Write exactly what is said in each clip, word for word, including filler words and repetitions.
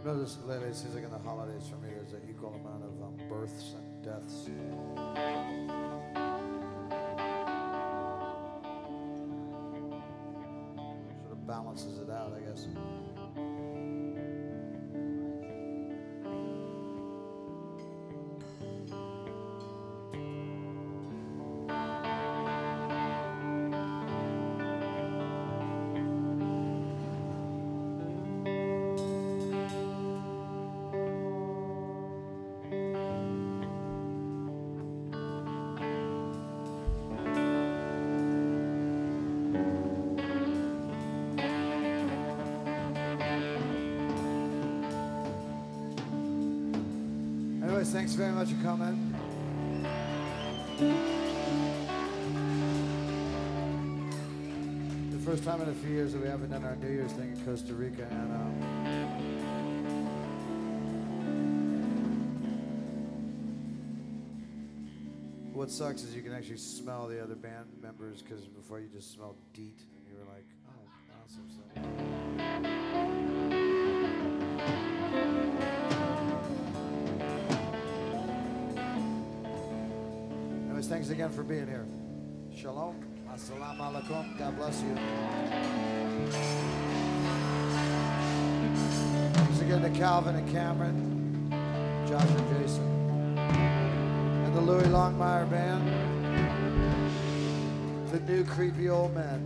notice lately, it seems like in the holidays for me, there's an equal amount of um, births and deaths. Sort of balances it out, I guess. Anyways, thanks very much for coming. The first time in a few years that we haven't done our New Year's thing in Costa Rica, and um, what sucks is you can actually smell the other band members, because before you just smelled DEET, and you were like, oh, awesome. So. Thanks again for being here. Shalom. Assalamu alaikum. God bless you. Thanks again to Calvin and Cameron, Josh and Jason, and the Louis Longmire Band, the new creepy old men.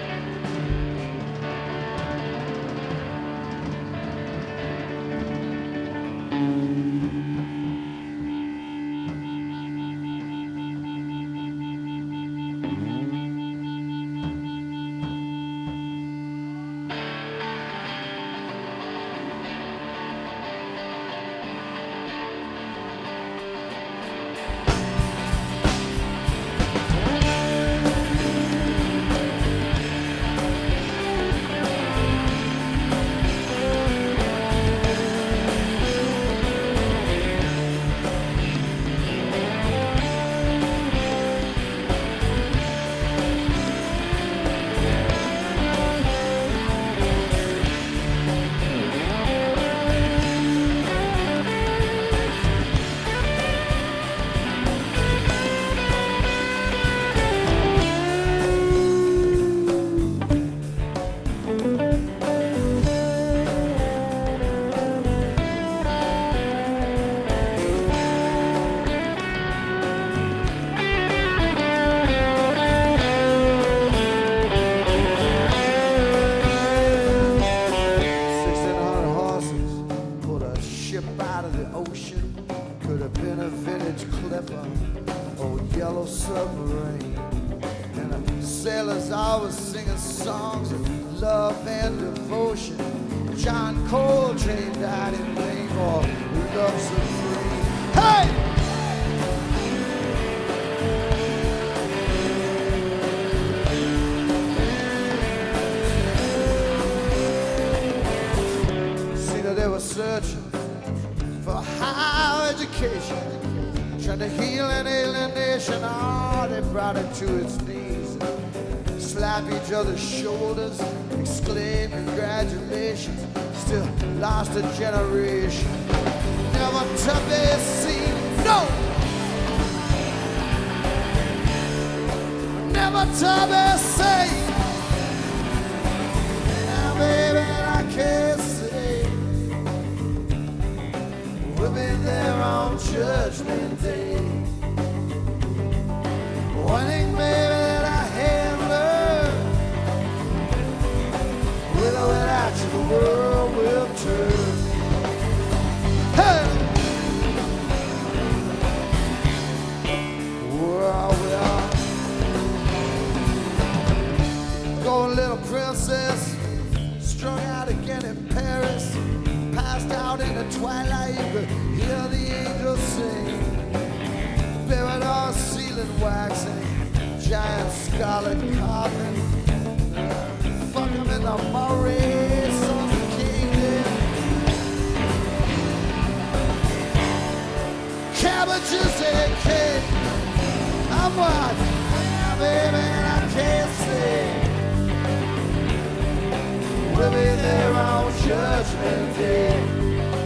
Shoulders, exclaim congratulations, still lost a generation, never to be seen, no, never to be seen. Now baby, I can't say we'll be there on Judgment Day, one thing baby that I have learned, with or without you, the world will turn. Hey! Well, well. Go, little princess, strung out again in Paris, passed out in the twilight, you could hear the angels sing. Buried all ceiling waxing, giant scarlet coffin. Fuck him in the Murray, Sons of King. Cabbages and cake. I'm what? Yeah, baby, I can't say. We'll be there on Judgment Day.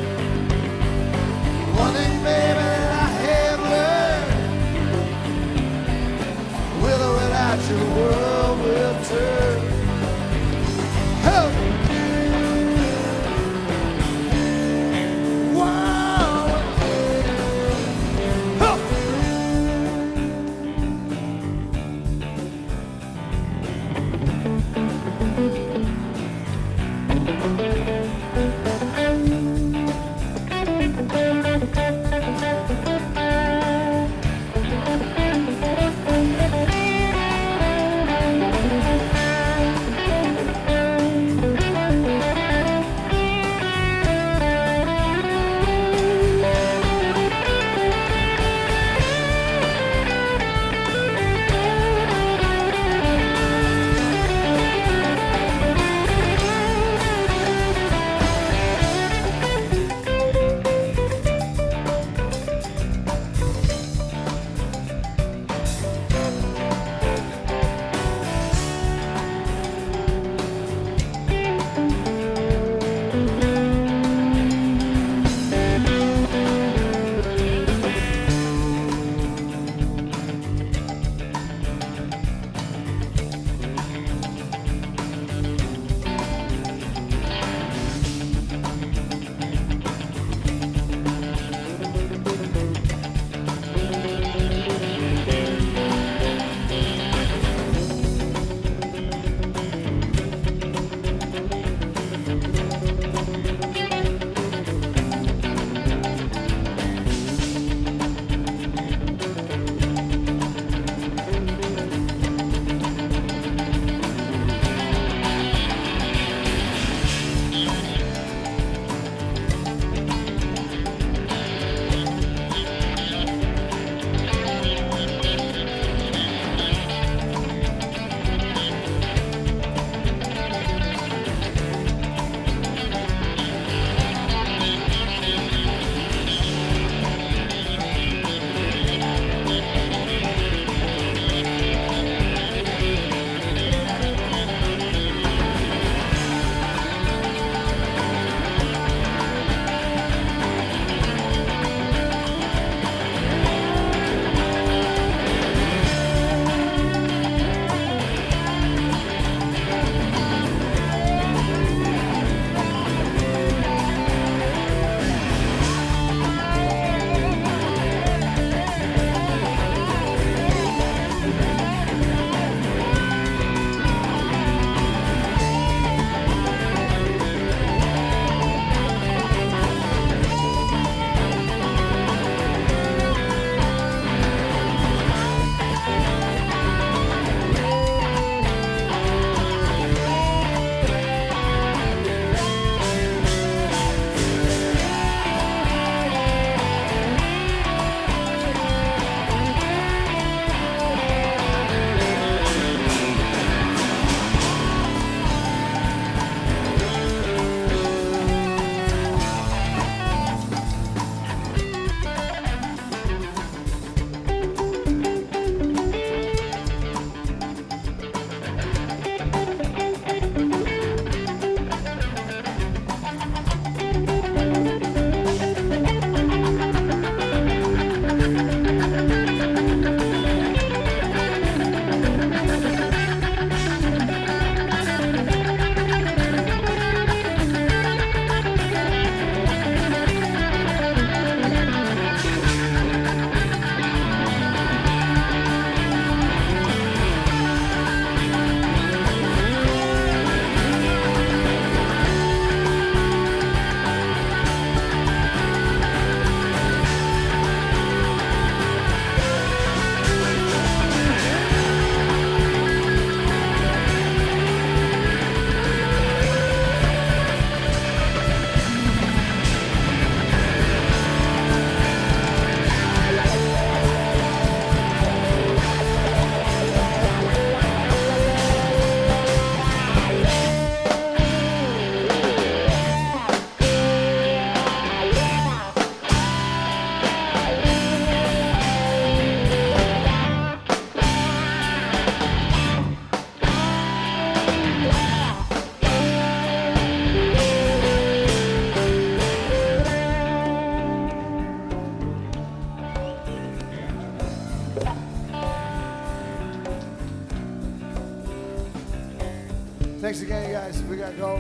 Thanks again, guys. We got to go.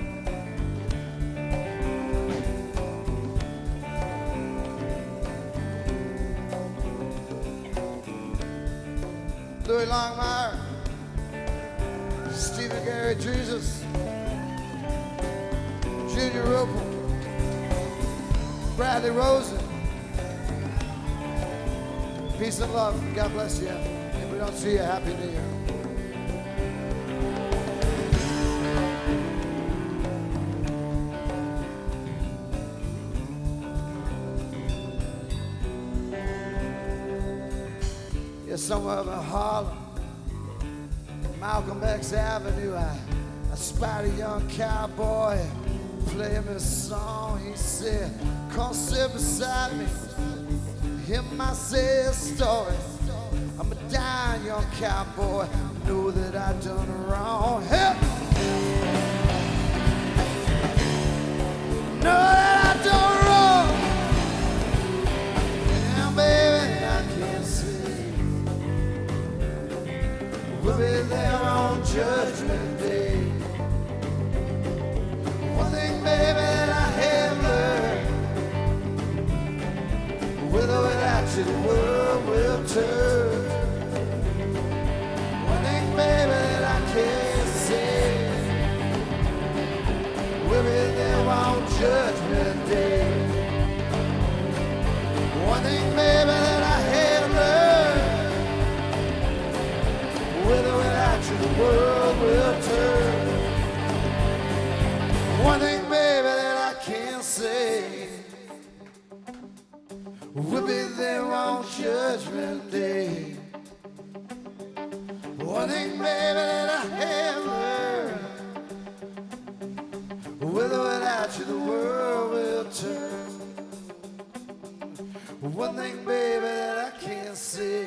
Louis Longmire, Stephen Gary Jesus, Junior Roper, Bradley Rosen. Peace and love. God bless you. If we don't see you, Happy New Year. Yeah, somewhere up in Harlem, Malcolm X Avenue, I, I spied a young cowboy playing me a song. He said, come sit beside me, hear my sad story. I'm a dying young cowboy, know that I done wrong. Help! Know that I done wrong. And baby, I can't see. We'll be there on Judgment Day. One thing, baby, that I have learned, with or without you, the world will turn. One thing, baby, that I can't say, we'll be there on Judgment Day. One thing, baby, that I have learned, with or without you, the world will turn. One thing, baby, that I can't say, we'll be there on Judgment Day. One thing, baby, that I have learned, with or without you, the world will turn. One thing, baby, that I can't say,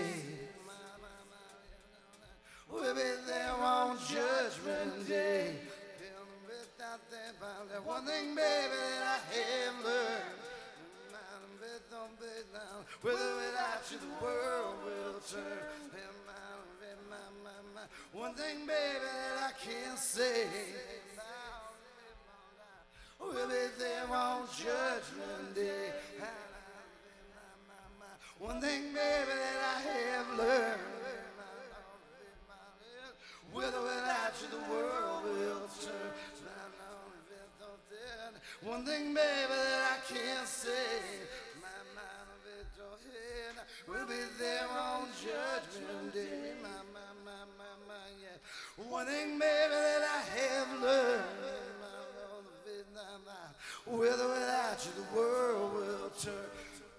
we'll be there on Judgment Day. One thing, baby, that I have learned, with or without you, the world will turn. One thing, baby, that I can't say, we'll be there on Judgment Day. One thing, baby, that I have learned, with or without you, the world will turn. One thing, baby, that I can't say, we'll be there on Judgment Day. My, my, my, my, my, yeah. One thing, baby, that I have learned, with or without you, the world will turn.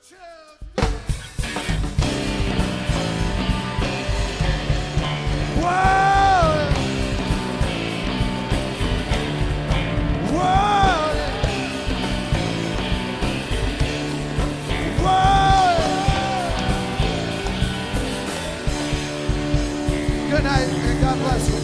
Whoa! Whoa! Whoa! Good night, and God bless you.